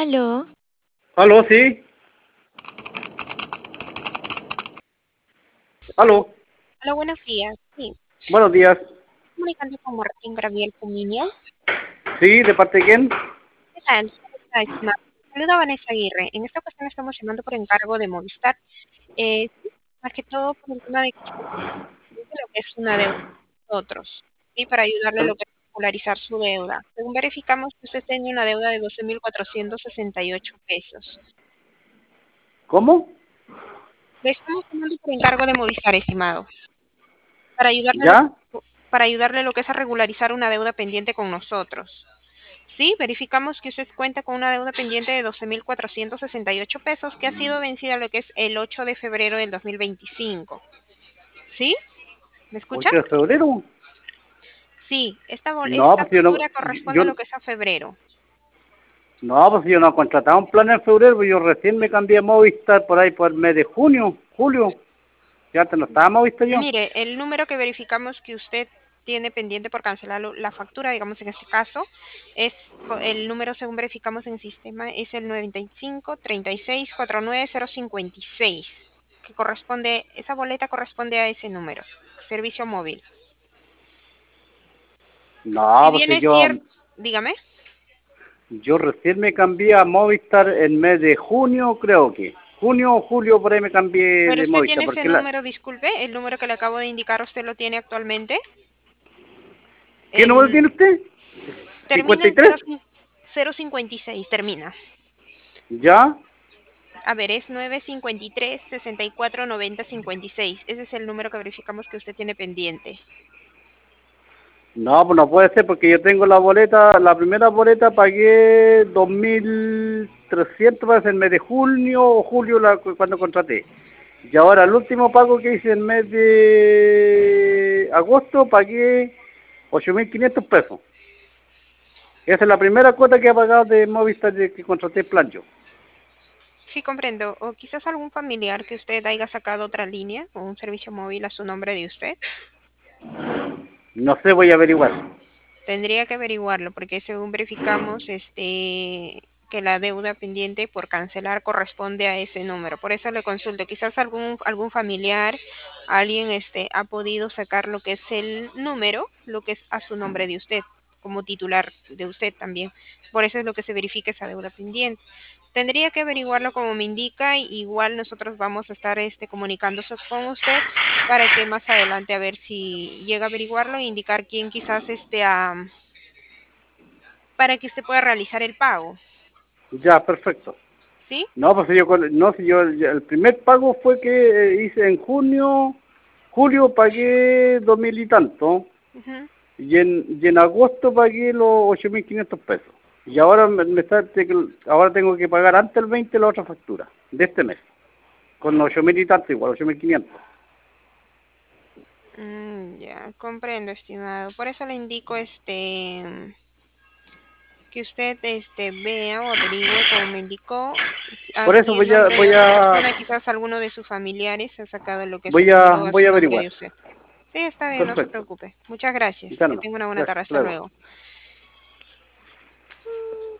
Aló, Aló, sí. Aló. Hola, buenos días. Sí, Buenos días. comunicando con Martín Gabriel Comiño. Sí, ¿de parte de quién? ¿Qué tal? ¿Cómo está, estimado? Saluda Vanessa Aguirre. En esta ocasión estamos llamando por encargo de Movistar. Sí, más que todo por el tema de lo que es una deuda de nosotros. Y para ayudarle a lo que es regularizar su deuda. Según verificamos que usted tiene una deuda de 12.468 pesos. ¿Cómo? Le estamos llamando por encargo de Movistar, estimado. Para ayudarle, ¿Ya? para ayudarle lo que es a regularizar una deuda pendiente con nosotros. Sí, verificamos que usted cuenta con una deuda pendiente de 12.468 pesos que ha sido vencida lo que es el 8 de febrero del 2025. ¿Sí? ¿Me escucha? 8 de febrero. Sí, No, esta pues yo no, factura corresponde yo, a lo que es a febrero. no, pues yo no he contratado un plan en febrero, pues yo recién me cambié a Movistar por ahí por el mes de junio, julio. Ya te no estaba Movistar yo. Mire, el número que verificamos que usted tiene pendiente por cancelar la factura, digamos en este caso, es el número según verificamos en el sistema es el 95 36 49 056, que corresponde, esa boleta corresponde a ese número, servicio móvil. Si No, pues bien si es cierto, yo, dígame, yo recién me cambié a Movistar en mes de junio, creo que. Junio o julio por ahí me cambié pero de usted Movistar, tiene ese porque la, número, disculpe, el número que le acabo de indicar, ¿usted lo tiene actualmente? ¿qué número El, tiene usted? termina en 53. 056, termina. ¿Ya? A ver, es 953 64 90 56. Ese es el número que verificamos que usted tiene pendiente. No, pues no puede ser porque yo tengo la boleta, la primera boleta pagué 2.300 parece el mes de junio o julio cuando contraté. Y ahora el último pago que hice el mes de agosto pagué 8.500 pesos. Esa es la primera cuota que he pagado de Movistar de que contraté el plan yo. Sí, comprendo. O quizás algún familiar que usted haya sacado otra línea o un servicio móvil a su nombre de usted. No sé, voy a averiguar. Tendría que averiguarlo porque según verificamos que la deuda pendiente por cancelar corresponde a ese número. Por eso le consulto. Quizás algún familiar, alguien ha podido sacar lo que es el número, lo que es a su nombre de usted, como titular de usted también. Por eso es lo que se verifica esa deuda pendiente. Tendría que averiguarlo como me indica, y igual nosotros vamos a estar comunicándose con usted para que más adelante a ver si llega a averiguarlo e indicar quién quizás para que usted pueda realizar el pago, Ya, perfecto. ¿sí? No, pues yo, no, si yo, el primer pago fue que hice en junio, julio pagué 2.000 y tanto. Ujú. Y en agosto pagué los 8.500 pesos. Y ahora ahora tengo que pagar antes el 20 la otra factura de este mes. Con 8.000 y tanto igual, 8.500. Ya, comprendo, estimado. Por eso le indico que usted vea o averigüe como me indicó a Por eso qué nombre de otra persona, quizás alguno de sus familiares ha sacado lo que es el número a voy su a nombre de averiguar. usted. Sí, está bien, no se Perfecto. preocupe. Muchas gracias. Ya Que no. tenga una buena Gracias. tarde. Hasta Hasta luego. luego.